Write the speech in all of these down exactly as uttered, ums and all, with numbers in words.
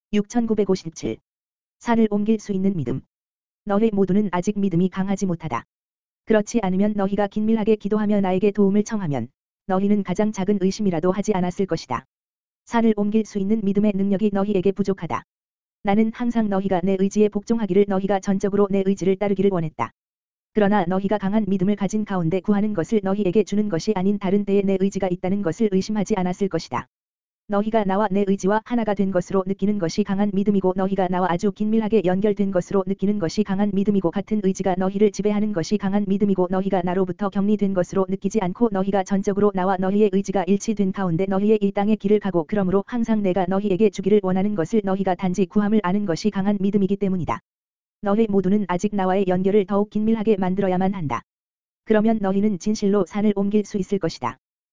육천구백오십칠. 산을 옮길 수 있는 믿음. 너희 모두는 아직 믿음이 강하지 못하다. 그렇지 않으면 너희가 긴밀하게 기도하며 나에게 도움을 청하면 너희는 가장 작은 의심이라도 하지 않았을 것이다. 산을 옮길 수 있는 믿음의 능력이 너희에게 부족하다. 나는 항상 너희가 내 의지에 복종하기를, 너희가 전적으로 내 의지를 따르기를 원했다. 그러나 너희가 강한 믿음을 가진 가운데 구하는 것을 너희에게 주는 것이 아닌 다른 데에 내 의지가 있다는 것을 의심하지 않았을 것이다. 너희가 나와 내 의지와 하나가 된 것으로 느끼는 것이 강한 믿음이고, 너희가 나와 아주 긴밀하게 연결된 것으로 느끼는 것이 강한 믿음이고, 같은 의지가 너희를 지배하는 것이 강한 믿음이고, 너희가 나로부터 격리된 것으로 느끼지 않고 너희가 전적으로 나와 너희의 의지가 일치된 가운데 너희의 이 땅의 길을 가고, 그러므로 항상 내가 너희에게 주기를 원하는 것을 너희가 단지 구함을 아는 것이 강한 믿음이기 때문이다. 너희 모두는 아직 나와의 연결을 더욱 긴밀하게 만들어야만 한다. 그러면 너희는 진실로 산을 옮길 수 있을 것이다.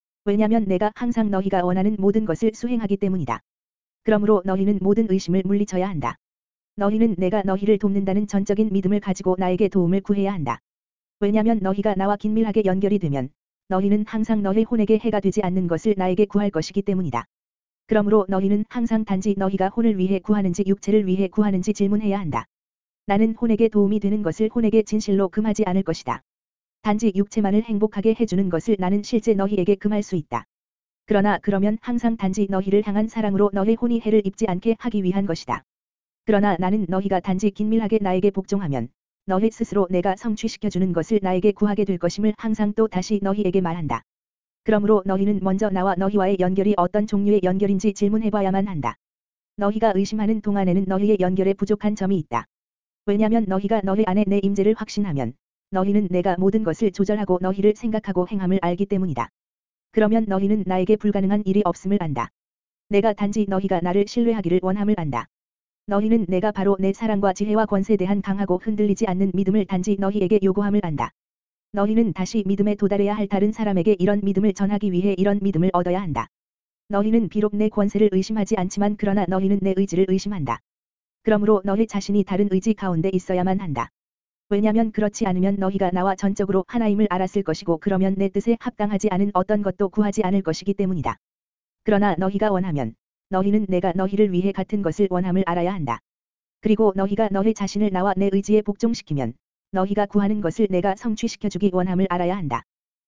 왜냐면 내가 항상 너희가 원하는 모든 것을 수행하기 때문이다. 그러므로 너희는 모든 의심을 물리쳐야 한다. 너희는 내가 너희를 돕는다는 전적인 믿음을 가지고 나에게 도움을 구해야 한다. 왜냐면 너희가 나와 긴밀하게 연결이 되면 너희는 항상 너희 혼에게 해가 되지 않는 것을 나에게 구할 것이기 때문이다. 그러므로 너희는 항상 단지 너희가 혼을 위해 구하는지 육체를 위해 구하는지 질문해야 한다. 나는 혼에게 도움이 되는 것을 혼에게 진실로 금하지 않을 것이다. 단지 육체만을 행복하게 해주는 것을 나는 실제 너희에게 금할 수 있다. 그러나 그러면 항상 단지 너희를 향한 사랑으로 너희 혼이 해를 입지 않게 하기 위한 것이다. 그러나 나는 너희가 단지 긴밀하게 나에게 복종하면 너희 스스로 내가 성취시켜주는 것을 나에게 구하게 될 것임을 항상 또 다시 너희에게 말한다. 그러므로 너희는 먼저 나와 너희와의 연결이 어떤 종류의 연결인지 질문해봐야만 한다. 너희가 의심하는 동안에는 너희의 연결에 부족한 점이 있다. 왜냐면 너희가 너희 안에 내 임재를 확신하면 너희는 내가 모든 것을 조절하고 너희를 생각하고 행함을 알기 때문이다. 그러면 너희는 나에게 불가능한 일이 없음을 안다. 내가 단지 너희가 나를 신뢰하기를 원함을 안다. 너희는 내가 바로 내 사랑과 지혜와 권세에 대한 강하고 흔들리지 않는 믿음을 단지 너희에게 요구함을 안다. 너희는 다시 믿음에 도달해야 할 다른 사람에게 이런 믿음을 전하기 위해 이런 믿음을 얻어야 한다. 너희는 비록 내 권세를 의심하지 않지만 그러나 너희는 내 의지를 의심한다. 그러므로 너희 자신이 다른 의지 가운데 있어야만 한다. 왜냐면 그렇지 않으면 너희가 나와 전적으로 하나임을 알았을 것이고, 그러면 내 뜻에 합당하지 않은 어떤 것도 구하지 않을 것이기 때문이다. 그러나 너희가 원하면 너희는 내가 너희를 위해 같은 것을 원함을 알아야 한다. 그리고 너희가 너희 자신을 나와 내 의지에 복종시키면 너희가 구하는 것을 내가 성취시켜주기 원함을 알아야 한다.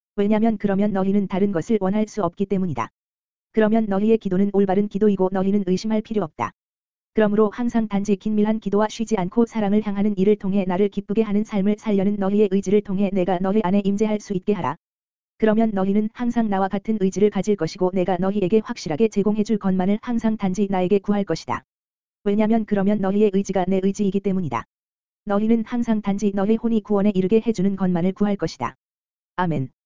왜냐면 그러면 너희는 다른 것을 원할 수 없기 때문이다. 그러면 너희의 기도는 올바른 기도이고 너희는 의심할 필요 없다. 그러므로 항상 단지 긴밀한 기도와 쉬지 않고 사랑을 향하는 일을 통해 나를 기쁘게 하는 삶을 살려는 너희의 의지를 통해 내가 너희 안에 임재할 수 있게 하라. 그러면 너희는 항상 나와 같은 의지를 가질 것이고 내가 너희에게 확실하게 제공해 줄 것만을 항상 단지 나에게 구할 것이다. 왜냐면 그러면 너희의 의지가 내 의지이기 때문이다. 너희는 항상 단지 너희 혼이 구원에 이르게 해주는 것만을 구할 것이다. 아멘.